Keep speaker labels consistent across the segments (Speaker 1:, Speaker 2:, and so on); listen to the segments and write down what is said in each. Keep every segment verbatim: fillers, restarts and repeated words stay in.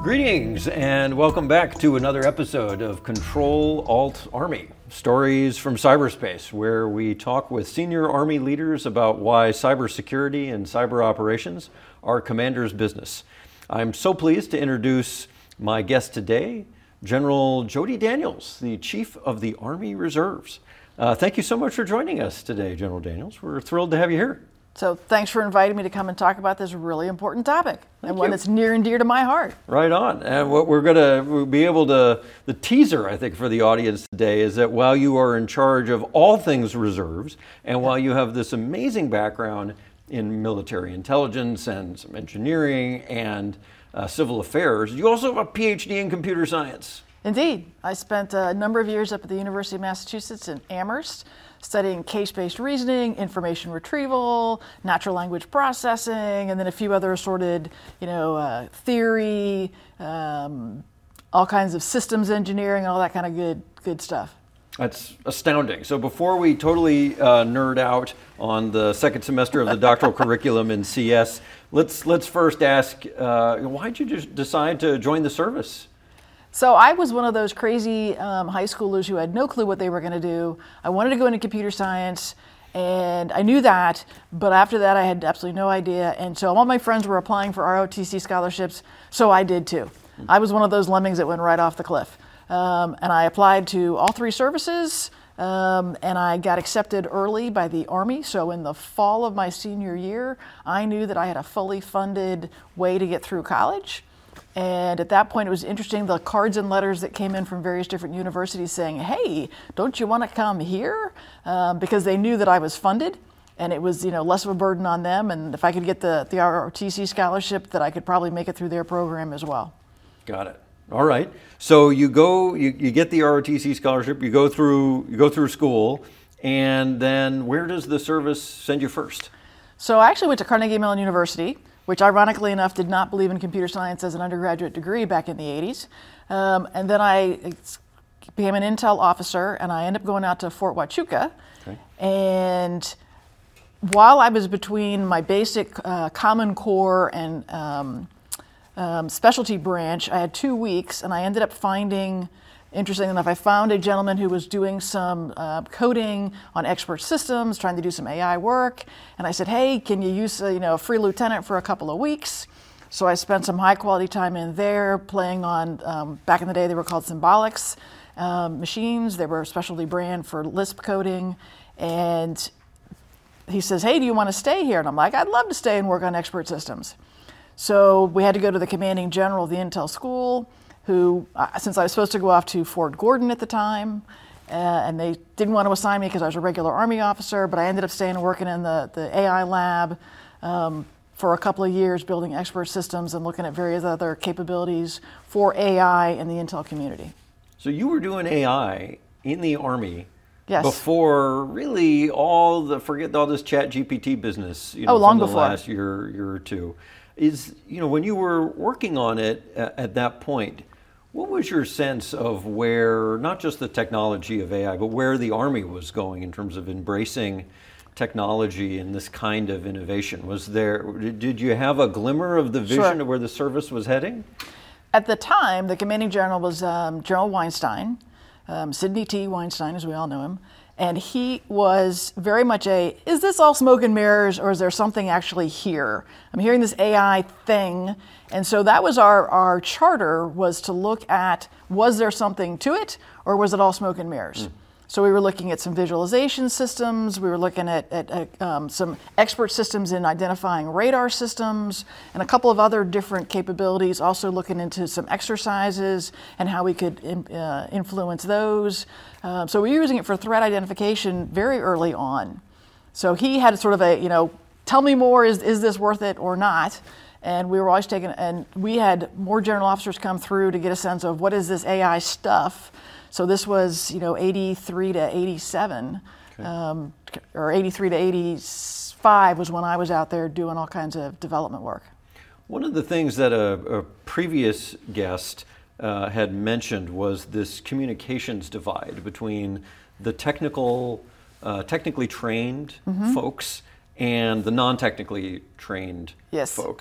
Speaker 1: Greetings and welcome back to another episode of Control Alt Army, stories from cyberspace, where we talk with senior Army leaders about why cybersecurity and cyber operations are commander's business. I'm so pleased to introduce my guest today, General Jody Daniels, the Chief of the Army Reserves. Uh, thank you so much for joining us today, General Daniels. We're thrilled to have you here.
Speaker 2: So thanks for inviting me to come and talk about this really important topic,
Speaker 1: Thank
Speaker 2: and one
Speaker 1: you.
Speaker 2: that's near and dear to my heart.
Speaker 1: Right on. And what we're going to we'll be able to, the teaser, I think, for the audience today is that while you are in charge of all things reserves, and while you have this amazing background in military intelligence and some engineering and uh, civil affairs, you also have a P H D in computer science.
Speaker 2: Indeed. I spent a number of years up at the University of Massachusetts in Amherst, studying case-based reasoning, information retrieval, natural language processing, and then a few other assorted, you know, uh, theory, um, all kinds of systems engineering, all that kind of good, good stuff.
Speaker 1: That's astounding. So before we totally uh, nerd out on the second semester of the doctoral curriculum in C S, let's let's first ask, uh, why did you just decide to join the service?
Speaker 2: So I was one of those crazy um, high schoolers who had no clue what they were going to do. I wanted to go into computer science, and I knew that, but after that I had absolutely no idea. And so all my friends were applying for R O T C scholarships, so I did too. I was one of those lemmings that went right off the cliff. Um, and I applied to all three services, um, and I got accepted early by the Army. So in the fall of my senior year, I knew that I had a fully funded way to get through college. And at that point, it was interesting, the cards and letters that came in from various different universities saying, hey, don't you want to come here? Um, because they knew that I was funded, and it was, you know, less of a burden on them. And if I could get the, the R O T C scholarship, that I could probably make it through their program as well.
Speaker 1: Got it. All right. So you go, you, you get the R O T C scholarship, you go through, you go through school, and then where does the service send you first?
Speaker 2: So I actually went to Carnegie Mellon University, which ironically enough did not believe in computer science as an undergraduate degree back in the eighties. Um, and then I became an Intel officer, and I ended up going out to Fort Huachuca. Okay. And while I was between my basic uh, Common Core and um, um, specialty branch, I had two weeks, and I ended up finding, interesting enough, I found a gentleman who was doing some uh, coding on expert systems, trying to do some A I work. And I said, hey, can you use a, you know, a free lieutenant for a couple of weeks? So I spent some high quality time in there playing on, um, back in the day they were called Symbolics um, machines. They were a specialty brand for Lisp coding. And he says, hey, do you want to stay here? And I'm like, I'd love to stay and work on expert systems. So we had to go to the commanding general of the Intel school, who, uh, since I was supposed to go off to Fort Gordon at the time, uh, and they didn't want to assign me because I was a regular Army officer, but I ended up staying and working in the, the A I lab um, for a couple of years, building expert systems and looking at various other capabilities for A I in the Intel community.
Speaker 1: So you were doing A I in the Army.
Speaker 2: Yes.
Speaker 1: Before really all the, forget all this Chat G P T business, you know,
Speaker 2: oh, long
Speaker 1: from the
Speaker 2: before.
Speaker 1: last year, year or two. Is, you know, when you were working on it at, at that point, what was your sense of where, not just the technology of A I, but where the Army was going in terms of embracing technology and this kind of innovation? Was there, did you have a glimmer of the vision
Speaker 2: Sure.
Speaker 1: of where the service was heading?
Speaker 2: At the time, the commanding general was um, General Weinstein, um, Sidney T. Weinstein, as we all know him. And he was very much a, is this all smoke and mirrors, or is there something actually here? I'm hearing this A I thing. And so that was our, our charter, was to look at, was there something to it, or was it all smoke and mirrors? Mm. So we were looking at some visualization systems, we were looking at, at, at um, some expert systems in identifying radar systems, and a couple of other different capabilities, also looking into some exercises and how we could in, uh, influence those. Um, so we were using it for threat identification very early on. So he had sort of a, you know, tell me more, is, is this worth it or not? And we were always taking, and we had more general officers come through to get a sense of what is this A I stuff. So this was, you know, eighty-three to eighty-seven, okay. um, or eighty-three to eighty-five was when I was out there doing all kinds of development work.
Speaker 1: One of the things that a, a previous guest uh, had mentioned was this communications divide between the technical, uh, technically trained mm-hmm. folks and the non-technically trained
Speaker 2: yes.
Speaker 1: folks.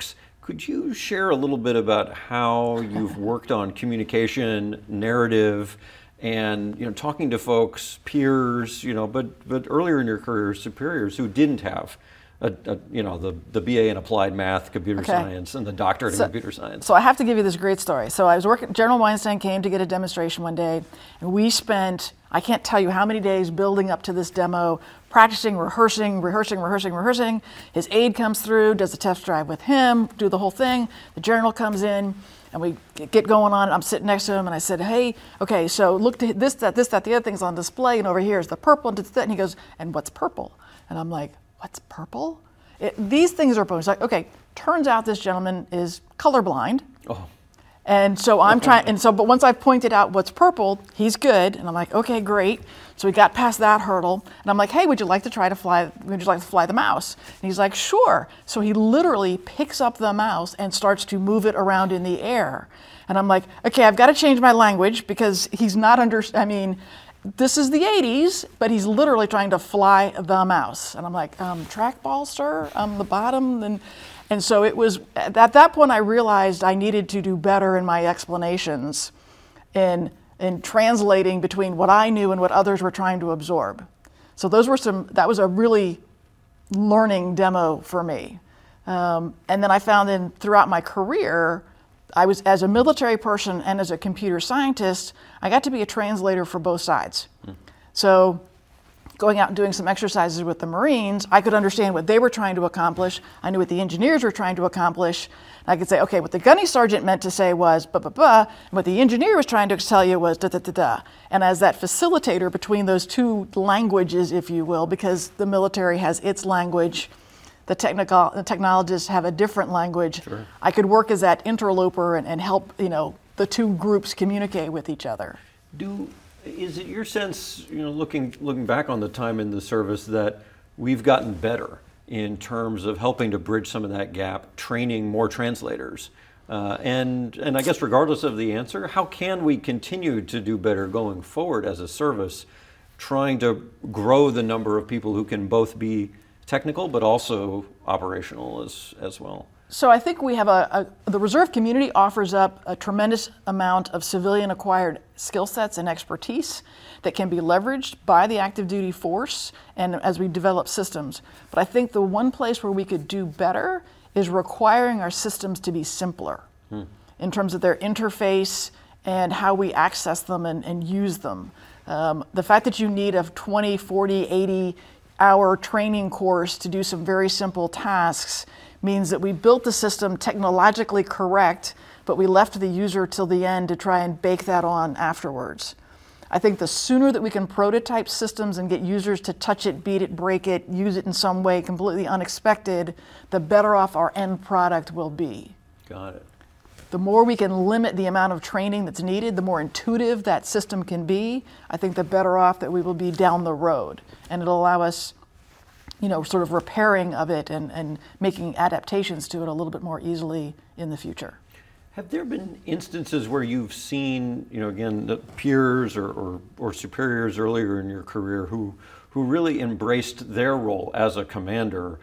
Speaker 1: Could you share a little bit about how you've worked on communication, narrative, and you know, talking to folks, peers, you know, but but earlier in your career, superiors who didn't have, a, a, you know, the the B A in applied math, computer
Speaker 2: Okay.
Speaker 1: science, and the doctorate
Speaker 2: So-
Speaker 1: in computer science?
Speaker 2: So I have to give you this great story. So I was working, General Weinstein came to get a demonstration one day, and we spent, I can't tell you how many days building up to this demo, practicing, rehearsing, rehearsing, rehearsing, rehearsing. His aide comes through, does the test drive with him, do the whole thing. The general comes in, and we get going on. I'm sitting next to him, and I said, hey, okay, so look, to this, that, this, that, the other thing's on display, and over here is the purple, and, that. And he goes, and what's purple? And I'm like, what's purple? It, these things are purple. He's like, okay, turns out this gentleman is colorblind.
Speaker 1: Oh,
Speaker 2: And so I'm trying, and so, but once I've pointed out what's purple, he's good. And I'm like, okay, great. So we got past that hurdle. And I'm like, hey, would you like to try to fly, would you like to fly the mouse? And he's like, sure. So he literally picks up the mouse and starts to move it around in the air. And I'm like, okay, I've got to change my language because he's not under, I mean, this is the eighties, but he's literally trying to fly the mouse. And I'm like, um, trackball, sir, um, the bottom. And, and so it was, at that point I realized I needed to do better in my explanations in, in translating between what I knew and what others were trying to absorb. So those were some, that was a really learning demo for me. Um, and then I found in throughout my career, I was, as a military person and as a computer scientist, I got to be a translator for both sides. Mm. So going out and doing some exercises with the Marines, I could understand what they were trying to accomplish. I knew what the engineers were trying to accomplish. And I could say, okay, what the gunny sergeant meant to say was blah, blah, blah, and what the engineer was trying to tell you was da, da, da, da. And as that facilitator between those two languages, if you will, because the military has its language, the technical the technologists have a different language. Sure. I could work as that interloper and, and help, you know, the two groups communicate with each other.
Speaker 1: Do is it your sense, you know, looking looking back on the time in the service, that we've gotten better in terms of helping to bridge some of that gap, training more translators? Uh, and and I guess regardless of the answer, how can we continue to do better going forward as a service, trying to grow the number of people who can both be technical but also operational as as well?
Speaker 2: So I think we have a, a the reserve community offers up a tremendous amount of civilian acquired skill sets and expertise that can be leveraged by the active duty force and as we develop systems. But I think the one place where we could do better is requiring our systems to be simpler hmm. in terms of their interface and how we access them and, and use them. Um, the fact that you need a twenty, forty, eighty hour training course to do some very simple tasks means that we built the system technologically correct, but we left the user till the end to try and bake that on afterwards. I think the sooner that we can prototype systems and get users to touch it, beat it, break it, use it in some way completely unexpected, the better off our end product will be.
Speaker 1: Got it.
Speaker 2: The more we can limit the amount of training that's needed, the more intuitive that system can be, I think the better off that we will be down the road. And it'll allow us, you know, sort of repairing of it and, and making adaptations to it a little bit more easily in the future.
Speaker 1: Have there been instances where you've seen, you know, again, the peers or, or, or superiors earlier in your career who, who really embraced their role as a commander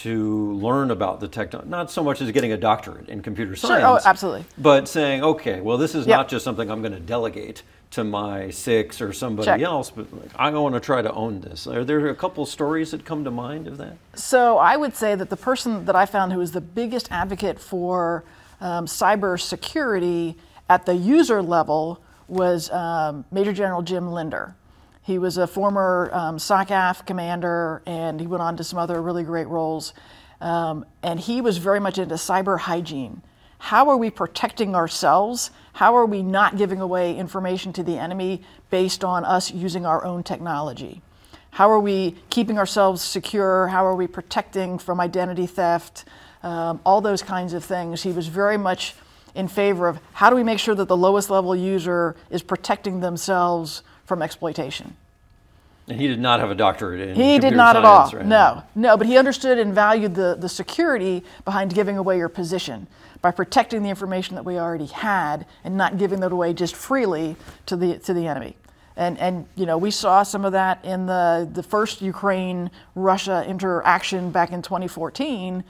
Speaker 1: to learn about the technology, not so much as getting a doctorate in computer science,
Speaker 2: sure. Oh, absolutely.
Speaker 1: but saying, okay, well, this is
Speaker 2: yep.
Speaker 1: not just something I'm going to delegate to my six or somebody
Speaker 2: Check.
Speaker 1: else, but like, I want to try to own this. Are there a couple stories that come to mind of that?
Speaker 2: So I would say that the person that I found who was the biggest advocate for um, cyber security at the user level was um, Major General Jim Linder. He was a former um, SOCAF commander, and he went on to some other really great roles. Um, and he was very much into cyber hygiene. How are we protecting ourselves? How are we not giving away information to the enemy based on us using our own technology? How are we keeping ourselves secure? How are we protecting from identity theft? Um, all those kinds of things. He was very much in favor of how do we make sure that the lowest level user is protecting themselves from exploitation.
Speaker 1: And he did not have a doctorate in
Speaker 2: He
Speaker 1: computer
Speaker 2: did not at
Speaker 1: science,
Speaker 2: all.
Speaker 1: Right?
Speaker 2: No, no, but he understood and valued the, the security behind giving away your position by protecting the information that we already had and not giving that away just freely to the to the enemy. And and you know, we saw some of that in the, the first Ukraine-Russia interaction back in twenty fourteen,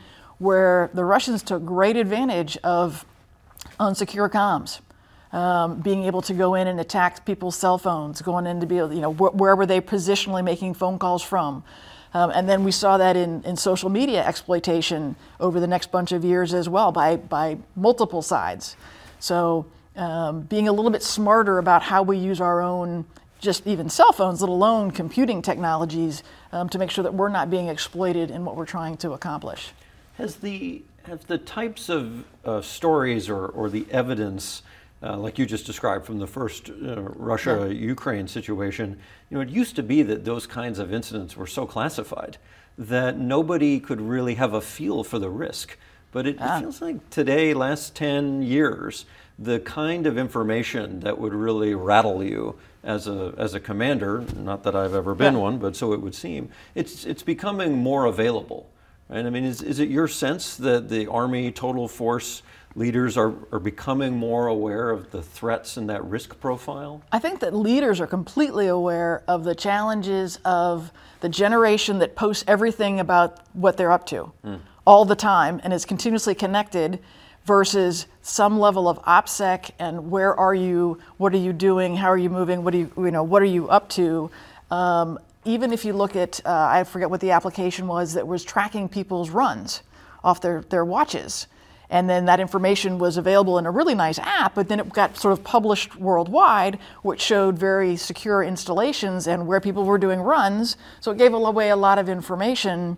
Speaker 2: where the Russians took great advantage of unsecure comms. Um, being able to go in and attack people's cell phones, going in to be able, you know, wh- where were they positionally making phone calls from? Um, and then we saw that in, in social media exploitation over the next bunch of years as well by, by multiple sides. So um, being a little bit smarter about how we use our own, just even cell phones, let alone computing technologies, um, to make sure that we're not being exploited in what we're trying to accomplish.
Speaker 1: Has the, have the types of uh, stories or, or the evidence Uh, like you just described from the first uh, Russia-Ukraine situation, you know, it used to be that those kinds of incidents were so classified that nobody could really have a feel for the risk. But it, ah. it feels like today, last ten years, the kind of information that would really rattle you as a as a commander, not that I've ever been yeah. one, but so it would seem, it's it's becoming more available. Right? I mean, is, is it your sense that the Army total force leaders are, are becoming more aware of the threats and that risk profile?
Speaker 2: I think that leaders are completely aware of the challenges of the generation that posts everything about what they're up to mm. all the time and is continuously connected versus some level of OPSEC and where are you, what are you doing, how are you moving, what do you, you know, what are you up to? Um, even if you look at, uh, I forget what the application was that was tracking people's runs off their, their watches. And then that information was available in a really nice app, but then it got sort of published worldwide, which showed very secure installations and where people were doing runs. So it gave away a lot of information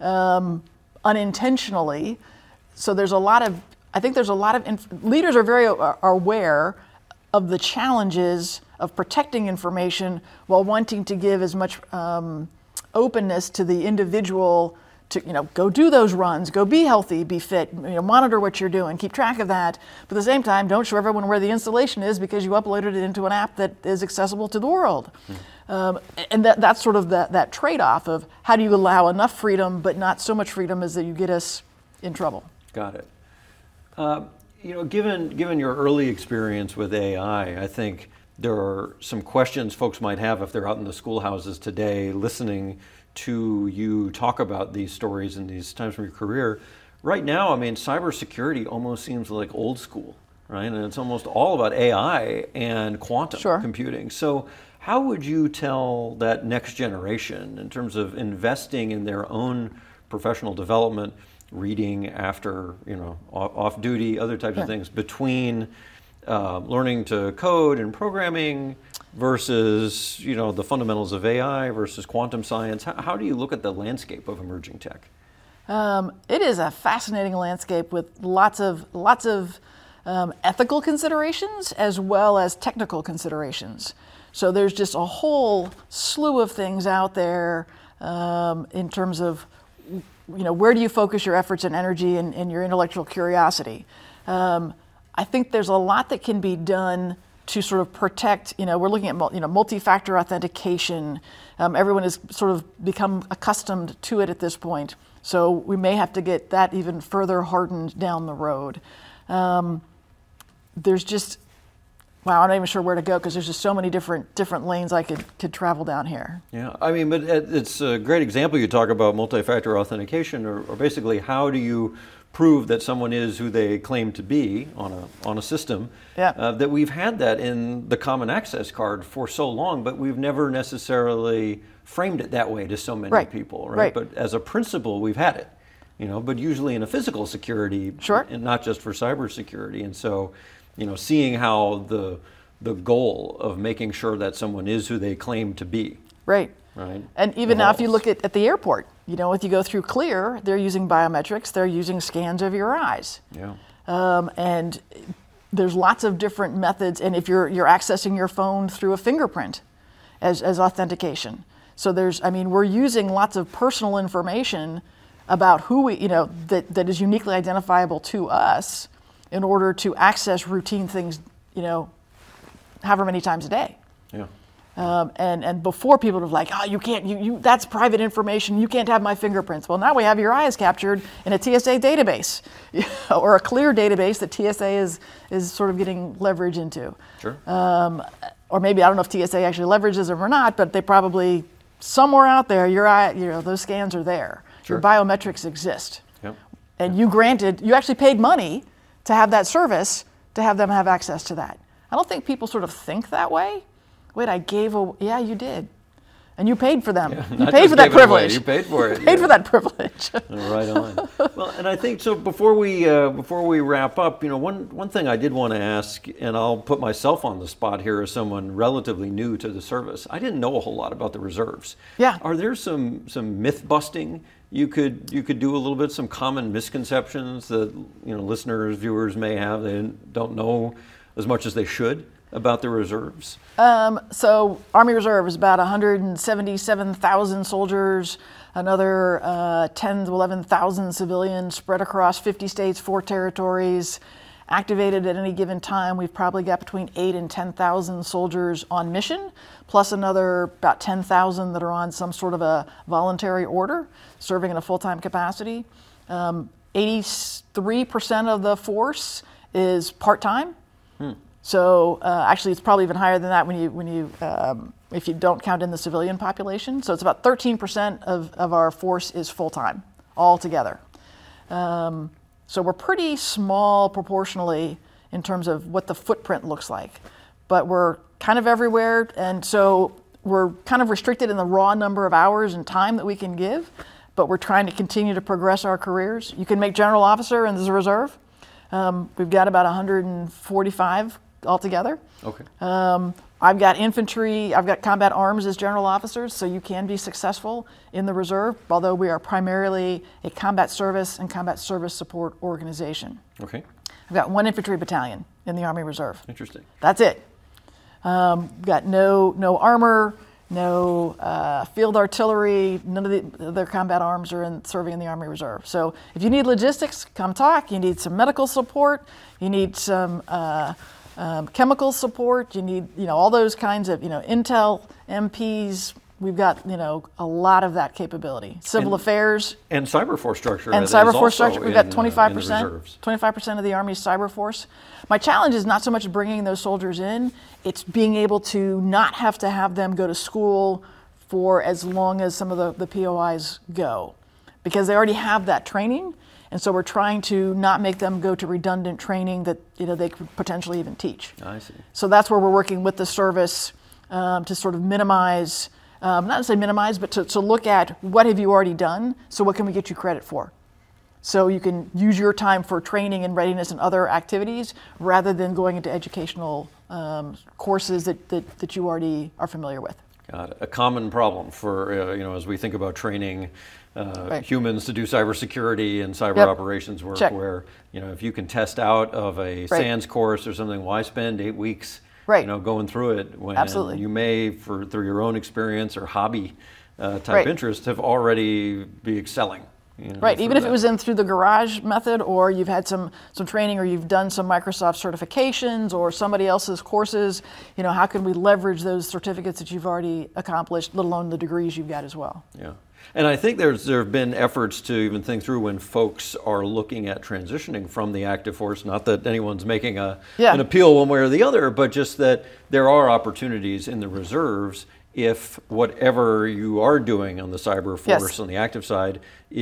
Speaker 2: um, unintentionally. So there's a lot of, I think there's a lot of, inf- leaders are very are aware of the challenges of protecting information while wanting to give as much um, openness to the individual to, you know, go do those runs, go be healthy, be fit, you know, monitor what you're doing, keep track of that. But at the same time, don't show everyone where the installation is because you uploaded it into an app that is accessible to the world. Mm. Um, and that, that's sort of that, that trade-off of how do you allow enough freedom, but not so much freedom as that you get us in trouble.
Speaker 1: Got it. Uh, you know, given given your early experience with A I, I think there are some questions folks might have if they're out in the schoolhouses today listening to you talk about these stories and these times from your career. Right now, I mean, cybersecurity almost seems like old school, right? And it's almost all about A I and quantum
Speaker 2: sure.
Speaker 1: computing. So how would you tell that next generation in terms of investing in their own professional development, reading after, you know, off duty, other types
Speaker 2: yeah.
Speaker 1: of things, between uh, learning to code and programming versus, you know, the fundamentals of A I versus quantum science? How, how do you look at the landscape of emerging tech?
Speaker 2: Um, it is a fascinating landscape with lots of lots of um, ethical considerations as well as technical considerations. So there's just a whole slew of things out there um, in terms of, you know, where do you focus your efforts and energy and, and your intellectual curiosity? Um, I think there's a lot that can be done to sort of protect, you know, we're looking at, you know, multi-factor authentication. Um, everyone has sort of become accustomed to it at this point. So we may have to get that even further hardened down the road. Um, there's just, wow, I'm not even sure where to go because there's just so many different different lanes I could, could travel down here.
Speaker 1: Yeah, I mean, but it's a great example. You talk about multi-factor authentication, or, or basically how do you prove that someone is who they claim to be on a on a system.
Speaker 2: Yeah.
Speaker 1: Uh, that we've had that in the Common Access Card for so long, but we've never necessarily framed it that way to so many
Speaker 2: right.
Speaker 1: people, right?
Speaker 2: right?
Speaker 1: But as a principle, we've had it, you know. But usually in a physical security,
Speaker 2: sure.
Speaker 1: and not just for cybersecurity. And so, you know, seeing how the the goal of making sure that someone is who they claim to be,
Speaker 2: right?
Speaker 1: Right.
Speaker 2: And even
Speaker 1: evolves.
Speaker 2: now, if you look at, at the airport, you know, if you go through Clear, they're using biometrics, they're using scans of your eyes.
Speaker 1: Yeah.
Speaker 2: Um, and there's lots of different methods. And if you're you're accessing your phone through a fingerprint as, as authentication. So there's, I mean, we're using lots of personal information about who we, you know, that, that is uniquely identifiable to us in order to access routine things, you know, however many times a day.
Speaker 1: Yeah.
Speaker 2: Um, and, and before people were like, oh, you can't, you, you, that's private information, you can't have my fingerprints. Well, now we have your eyes captured in a T S A database or a Clear database that T S A is is sort of getting leverage into.
Speaker 1: Sure.
Speaker 2: Um, or maybe, I don't know if T S A actually leverages them or not, but they probably, somewhere out there, your eye, you know, those scans are there.
Speaker 1: Sure.
Speaker 2: Your biometrics exist.
Speaker 1: Yep.
Speaker 2: And you granted, you actually paid money to have that service, to have them have access to that. I don't think people sort of think that way. Wait, I gave a, yeah, you did. And you paid for them.
Speaker 1: Yeah,
Speaker 2: you paid for that privilege.
Speaker 1: You paid for it.
Speaker 2: You paid
Speaker 1: yeah.
Speaker 2: for that privilege.
Speaker 1: Right on. Well, and I think so. Before we uh, before we wrap up, you know, one one thing I did want to ask, and I'll put myself on the spot here as someone relatively new to the service. I didn't know a whole lot about the reserves.
Speaker 2: Yeah.
Speaker 1: Are there some some myth busting you could you could do a little bit, some common misconceptions that you know listeners, viewers may have? They don't know as much as they should about the reserves?
Speaker 2: Um, so Army Reserve is about one hundred seventy-seven thousand soldiers, another uh, ten to eleven thousand civilians spread across fifty states, four territories. Activated at any given time, we've probably got between eight and ten thousand soldiers on mission, plus another about ten thousand that are on some sort of a voluntary order, serving in a full-time capacity. Um, eighty-three percent of the force is part-time. Hmm. So uh, actually, it's probably even higher than that when you when you um, if you don't count in the civilian population. So it's about thirteen percent of, of our force is full time altogether. Um, so we're pretty small proportionally in terms of what the footprint looks like, but we're kind of everywhere, and so we're kind of restricted in the raw number of hours and time that we can give. But we're trying to continue to progress our careers. You can make general officer in the reserve. Um, we've got about one hundred forty-five altogether.
Speaker 1: Okay.
Speaker 2: Um, I've got infantry, I've got combat arms as general officers, so you can be successful in the reserve, although we are primarily a combat service and combat service support organization.
Speaker 1: Okay.
Speaker 2: I've got one infantry battalion in the Army Reserve.
Speaker 1: Interesting.
Speaker 2: That's it. Um, we've got no no armor, no uh, field artillery, none of the other combat arms are in, serving in the Army Reserve. So if you need logistics, come talk. You need some medical support. You need some uh, um, chemical support. You need, you know, all those kinds of, you know, intel, M Ps. We've got, you know, a lot of that capability. Civil
Speaker 1: and,
Speaker 2: affairs.
Speaker 1: And cyber force structure.
Speaker 2: And
Speaker 1: is
Speaker 2: cyber
Speaker 1: also
Speaker 2: force structure. We've got
Speaker 1: in,
Speaker 2: twenty-five
Speaker 1: uh,
Speaker 2: percent.
Speaker 1: in the reserves.
Speaker 2: twenty-five percent of the Army's cyber force. My challenge is not so much bringing those soldiers in, it's being able to not have to have them go to school for as long as some of the, the P O Is go. Because they already have that training, and so we're trying to not make them go to redundant training that, you know, they could potentially even teach.
Speaker 1: I see.
Speaker 2: So that's where we're working with the service um, to sort of minimize, um, not to say minimize, but to, to look at what have you already done, so what can we get you credit for? So you can use your time for training and readiness and other activities rather than going into educational um, courses that, that, that you already are familiar with.
Speaker 1: Got it. A common problem for, uh, you know, as we think about training uh,
Speaker 2: right.
Speaker 1: humans to do cybersecurity and cyber
Speaker 2: Yep.
Speaker 1: operations work,
Speaker 2: Check.
Speaker 1: where, you know, if you can test out of a
Speaker 2: Right.
Speaker 1: SANS course or something, why spend eight weeks,
Speaker 2: Right.
Speaker 1: you know, going through it when
Speaker 2: Absolutely.
Speaker 1: you may, for through your own experience or hobby uh, type
Speaker 2: Right.
Speaker 1: interest, have already be excelling. You know,
Speaker 2: Right,
Speaker 1: through
Speaker 2: even if
Speaker 1: that.
Speaker 2: it was in through the garage method, or you've had some, some training, or you've done some Microsoft certifications or somebody else's courses, you know, how can we leverage those certificates that you've already accomplished, let alone the degrees you've got as well?
Speaker 1: Yeah. And I think there's there have been efforts to even think through when folks are looking at transitioning from the active force, not that anyone's making a
Speaker 2: Yeah.
Speaker 1: an appeal one way or the other, but just that there are opportunities in the reserves if whatever you are doing on the cyber force
Speaker 2: Yes.
Speaker 1: on the active side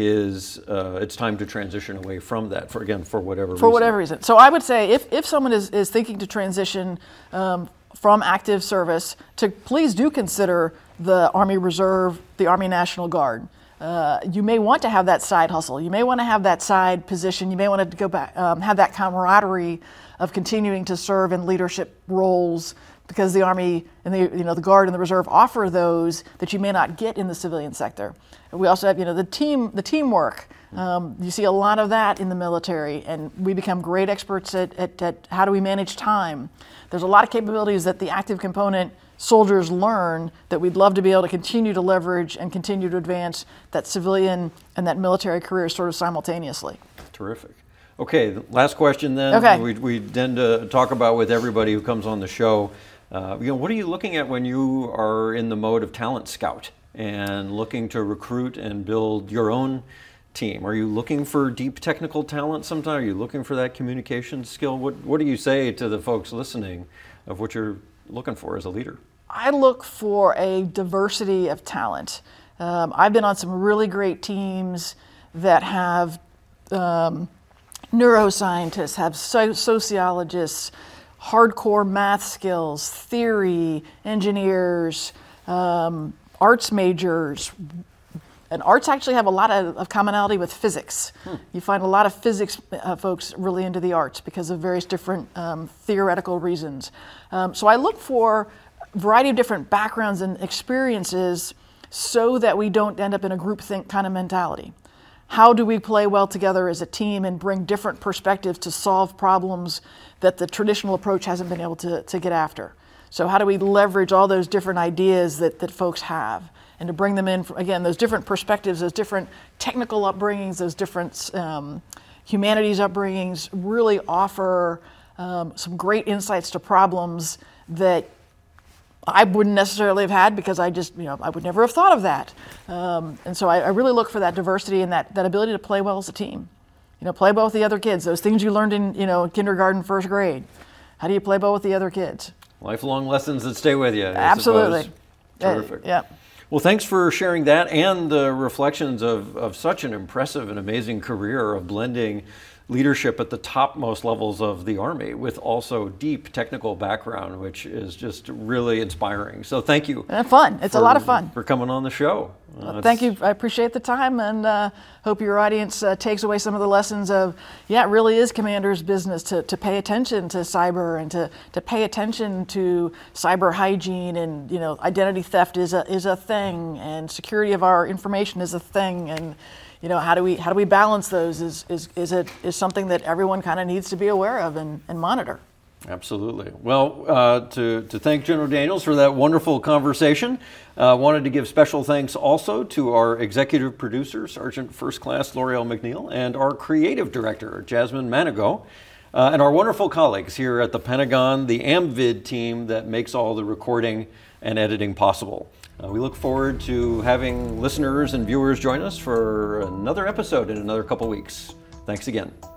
Speaker 1: is uh, it's time to transition away from that for again for whatever
Speaker 2: For
Speaker 1: reason.
Speaker 2: whatever reason. So I would say if, if someone is, is thinking to transition um, from active service, to please do consider the Army Reserve, the Army National Guard. Uh, you may want to have that side hustle. You may want to have that side position. You may want to go back, um, have that camaraderie of continuing to serve in leadership roles, because the Army and the, you know, the Guard and the Reserve offer those that you may not get in the civilian sector. We also have, you know, the team, the teamwork. Um, you see a lot of that in the military, and we become great experts at, at, at how do we manage time. There's a lot of capabilities that the active component soldiers learn that we'd love to be able to continue to leverage and continue to advance that civilian and that military career sort of simultaneously.
Speaker 1: Terrific. Okay, the last question then.
Speaker 2: Okay.
Speaker 1: We, we tend to talk about with everybody who comes on the show. Uh, you know, what are you looking at when you are in the mode of talent scout and looking to recruit and build your own team? Are you looking for deep technical talent sometimes? Are you looking for that communication skill? What, what do you say to the folks listening of what you're looking for as a leader?
Speaker 2: I look for a diversity of talent. Um, I've been on some really great teams that have um, neuroscientists, have so- sociologists, hardcore math skills, theory, engineers, um, arts majors. And arts actually have a lot of, of commonality with physics. Hmm. You find a lot of physics uh, folks really into the arts because of various different um, theoretical reasons. Um, so I look for a variety of different backgrounds and experiences so that we don't end up in a groupthink kind of mentality. How do we play well together as a team and bring different perspectives to solve problems that the traditional approach hasn't been able to, to get after? So how do we leverage all those different ideas that, that folks have and to bring them in, from, again, those different perspectives, those different technical upbringings, those different um, humanities upbringings really offer um, some great insights to problems that I wouldn't necessarily have had because I just, you know, I would never have thought of that. Um, and so I, I really look for that diversity and that, that ability to play well as a team. You know, play well with the other kids. Those things you learned in, you know, kindergarten, first grade. How do you play well with the other kids?
Speaker 1: Lifelong lessons that stay with you. I
Speaker 2: Absolutely.
Speaker 1: suppose. Terrific.
Speaker 2: Uh, yeah.
Speaker 1: Well, thanks for sharing that and the reflections of, of such an impressive and amazing career of blending leadership at the topmost levels of the Army with also deep technical background, which is just really inspiring. So thank you.
Speaker 2: And fun. It's
Speaker 1: for,
Speaker 2: a lot of fun.
Speaker 1: For coming on the show. Uh,
Speaker 2: well, thank you. I appreciate the time and uh, hope your audience uh, takes away some of the lessons of, yeah, it really is commander's business to, to pay attention to cyber and to, to pay attention to cyber hygiene and, you know, identity theft is a, is a thing and security of our information is a thing. And, you know, how do we how do we balance those is is is it is something that everyone kind of needs to be aware of and, and monitor.
Speaker 1: Absolutely. Well, uh, to, to thank General Daniels for that wonderful conversation, I uh, wanted to give special thanks also to our executive producer, Sergeant First Class L'Oreal McNeil, and our creative director, Jasmine Manigo, uh, and our wonderful colleagues here at the Pentagon, the AMVID team that makes all the recording and editing possible. Uh, we look forward to having listeners and viewers join us for another episode in another couple weeks. Thanks again.